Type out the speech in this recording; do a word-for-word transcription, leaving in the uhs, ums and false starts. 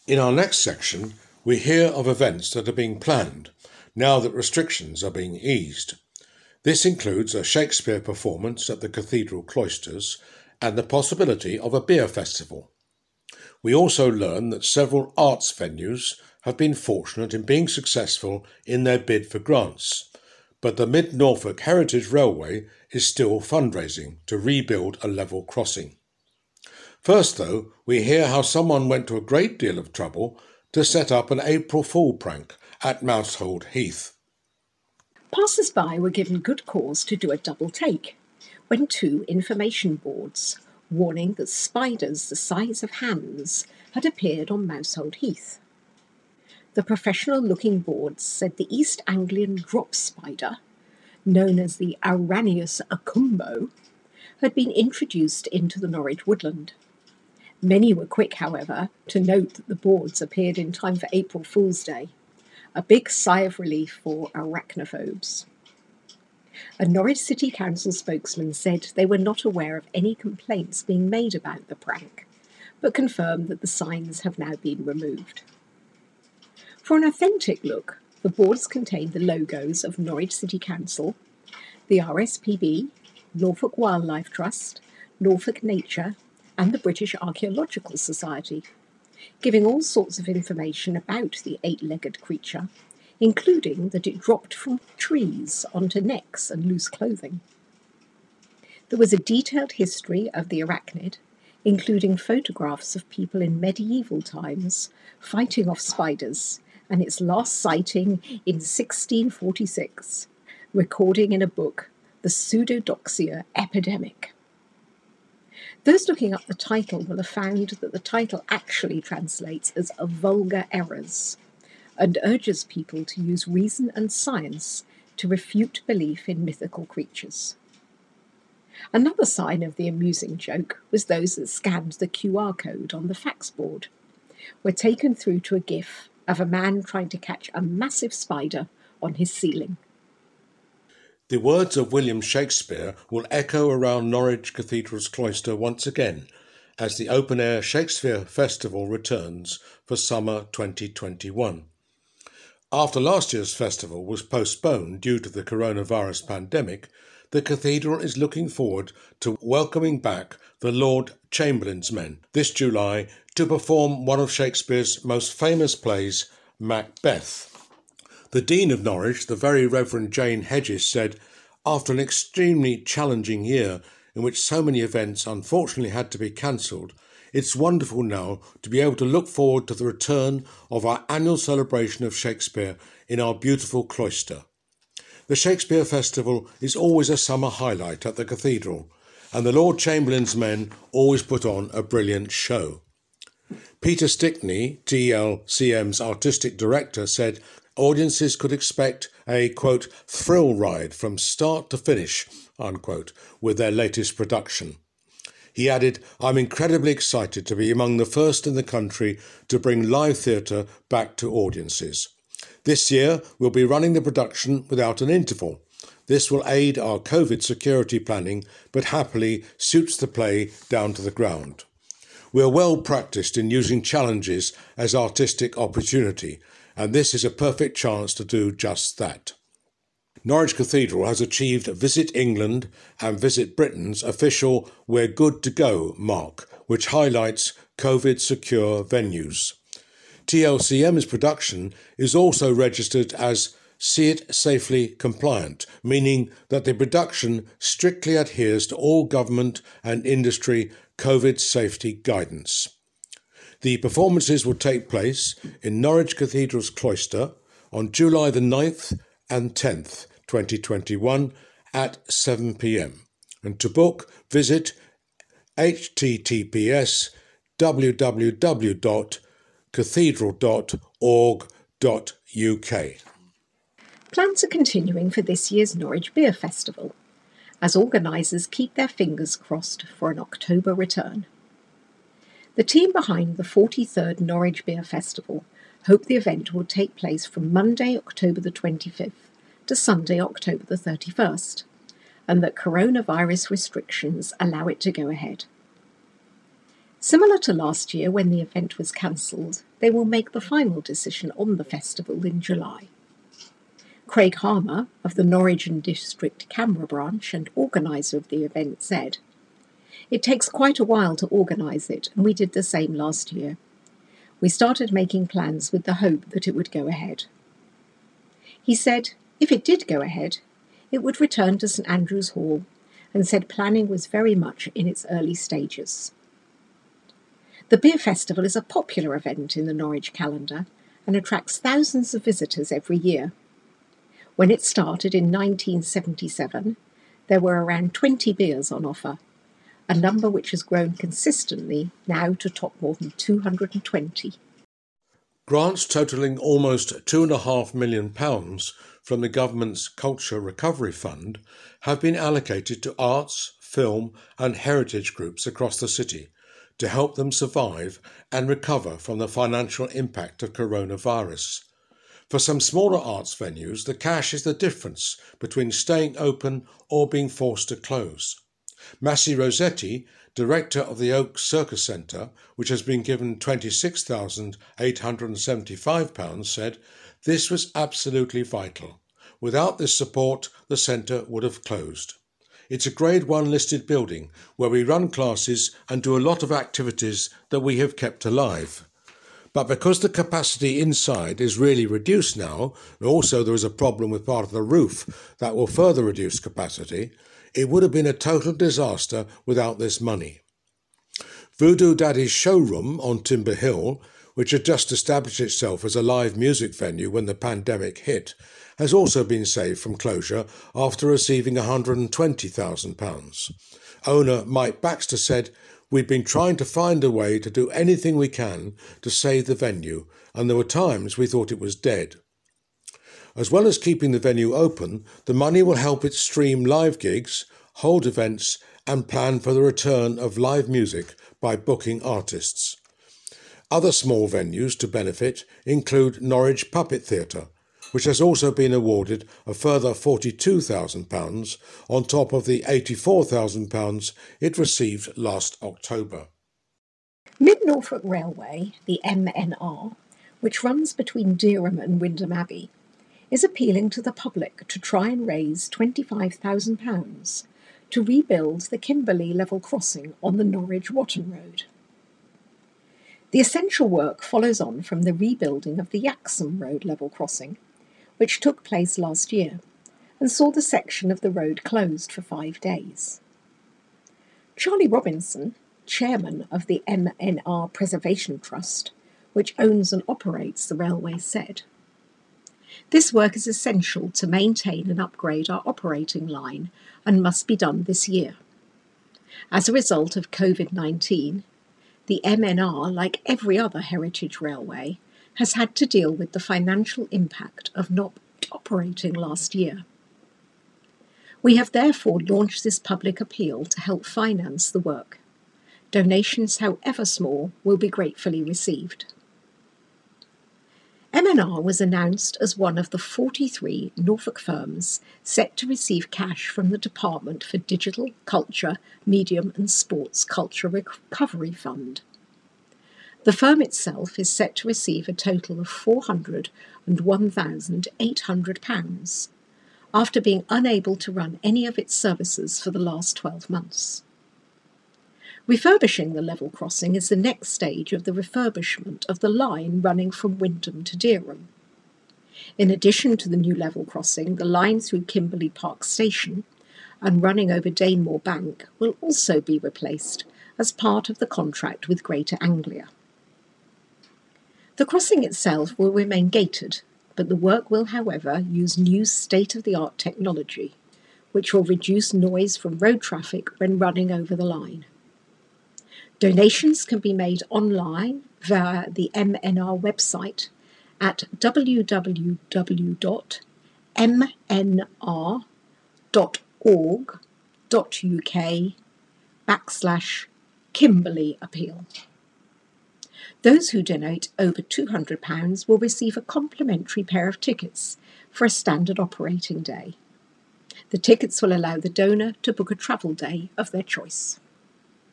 In our next section, we hear of events that are being planned now that restrictions are being eased. This includes a Shakespeare performance at the Cathedral Cloisters and the possibility of a beer festival. We also learn that several arts venues have been fortunate in being successful in their bid for grants, but the Mid-Norfolk Heritage Railway is still fundraising to rebuild a level crossing. First, though, we hear how someone went to a great deal of trouble to set up an April Fool prank at Mousehold Heath. Passers-by were given good cause to do a double take when two information boards warning that spiders the size of hands had appeared on Mousehold Heath. The professional-looking boards said the East Anglian drop spider, known as the Arrhenius acumbo, had been introduced into the Norwich woodland. Many were quick, however, to note that the boards appeared in time for April Fool's Day, a big sigh of relief for arachnophobes. A Norwich City Council spokesman said they were not aware of any complaints being made about the prank, but confirmed that the signs have now been removed. For an authentic look, the boards contained the logos of Norwich City Council, the R S P B, Norfolk Wildlife Trust, Norfolk Nature, and the British Archaeological Society, giving all sorts of information about the eight-legged creature, including that it dropped from trees onto necks and loose clothing. There was a detailed history of the arachnid, including photographs of people in medieval times fighting off spiders, and its last sighting in sixteen forty-six, recording in a book the Pseudodoxia Epidemic. Those looking up the title will have found that the title actually translates as a vulgar errors, and urges people to use reason and science to refute belief in mythical creatures. Another sign of the amusing joke was those that scanned the Q R code on the fax board, were taken through to a GIF of a man trying to catch a massive spider on his ceiling. The words of William Shakespeare will echo around Norwich Cathedral's cloister once again as the open-air Shakespeare Festival returns for summer twenty twenty-one. After last year's festival was postponed due to the coronavirus pandemic, the cathedral is looking forward to welcoming back the Lord Chamberlain's Men this July to perform one of Shakespeare's most famous plays, Macbeth. The Dean of Norwich, the Very Reverend Jane Hedges, said, "After an extremely challenging year in which so many events unfortunately had to be cancelled, it's wonderful now to be able to look forward to the return of our annual celebration of Shakespeare in our beautiful cloister. The Shakespeare Festival is always a summer highlight at the cathedral, and the Lord Chamberlain's Men always put on a brilliant show." Peter Stickney, T L C M's artistic director, said audiences could expect a, quote, thrill ride from start to finish, unquote, with their latest production. He added, "I'm incredibly excited to be among the first in the country to bring live theatre back to audiences. This year, we'll be running the production without an interval. This will aid our COVID security planning, but happily suits the play down to the ground. We're well practiced in using challenges as artistic opportunity, and this is a perfect chance to do just that." Norwich Cathedral has achieved Visit England and Visit Britain's official We're Good to Go mark, which highlights COVID-secure venues. T L C M's production is also registered as See It Safely Compliant, meaning that the production strictly adheres to all government and industry COVID safety guidance. The performances will take place in Norwich Cathedral's cloister on July the ninth and tenth, twenty twenty-one at seven p m. And to book, visit h t t p s w w w dot cathedral dot org dot u k. Plans are continuing for this year's Norwich Beer Festival, as organisers keep their fingers crossed for an October return. The team behind the forty-third Norwich Beer Festival hope the event will take place from Monday, October the twenty-fifth to Sunday, October the thirty-first, and that coronavirus restrictions allow it to go ahead. Similar to last year when the event was cancelled, they will make the final decision on the festival in July. Craig Harmer of the Norwich and District Camera branch and organiser of the event said, "It takes quite a while to organise it, and we did the same last year. We started making plans with the hope that it would go ahead." He said if it did go ahead, it would return to St Andrew's Hall, and said planning was very much in its early stages. The Beer Festival is a popular event in the Norwich calendar and attracts thousands of visitors every year. When it started in nineteen seventy-seven, there were around twenty beers on offer, a number which has grown consistently now to top more than two hundred twenty. Grants totalling almost two point five million pounds from the government's Culture Recovery Fund have been allocated to arts, film and heritage groups across the city to help them survive and recover from the financial impact of coronavirus. For some smaller arts venues, the cash is the difference between staying open or being forced to close. Massi Rossetti, director of the Oak Circus Centre, which has been given twenty-six thousand eight hundred seventy-five pounds, said, "This was absolutely vital. Without this support, the centre would have closed. It's a Grade one listed building where we run classes and do a lot of activities that we have kept alive. But because the capacity inside is really reduced now, and also there is a problem with part of the roof that will further reduce capacity, it would have been a total disaster without this money." Voodoo Daddy's showroom on Timber Hill, which had just established itself as a live music venue when the pandemic hit, has also been saved from closure after receiving one hundred twenty thousand pounds. Owner Mike Baxter said, "We've been trying to find a way to do anything we can to save the venue, and there were times we thought it was dead." As well as keeping the venue open, the money will help it stream live gigs, hold events and plan for the return of live music by booking artists. Other small venues to benefit include Norwich Puppet Theatre, which has also been awarded a further forty-two thousand pounds on top of the eighty-four thousand pounds it received last October. Mid-Norfolk Railway, the M N R, which runs between Dereham and Wyndham Abbey, is appealing to the public to try and raise twenty-five thousand pounds to rebuild the Kimberley level crossing on the Norwich-Wotton Road. The essential work follows on from the rebuilding of the Yaxham Road level crossing, which took place last year and saw the section of the road closed for five days. Charlie Robinson, chairman of the M N R Preservation Trust, which owns and operates the railway, said, "This work is essential to maintain and upgrade our operating line and must be done this year. As a result of COVID nineteen, the M N R, like every other heritage railway, has had to deal with the financial impact of not operating last year. We have therefore launched this public appeal to help finance the work. Donations, however small, will be gratefully received." M N R was announced as one of the forty-three Norfolk firms set to receive cash from the Department for Digital, Culture, Medium and Sports Culture Recovery Fund. The firm itself is set to receive a total of four hundred one thousand eight hundred pounds, after being unable to run any of its services for the last twelve months. Refurbishing the level crossing is the next stage of the refurbishment of the line running from Wyndham to Dereham. In addition to the new level crossing, the line through Kimberley Park Station and running over Danemore Bank will also be replaced as part of the contract with Greater Anglia. The crossing itself will remain gated, but the work will, however, use new state-of-the-art technology, which will reduce noise from road traffic when running over the line. Donations can be made online via the M N R website at w w w dot m n r dot org dot u k backslash Kimberley Appeal. Those who donate over two hundred pounds will receive a complimentary pair of tickets for a standard operating day. The tickets will allow the donor to book a travel day of their choice.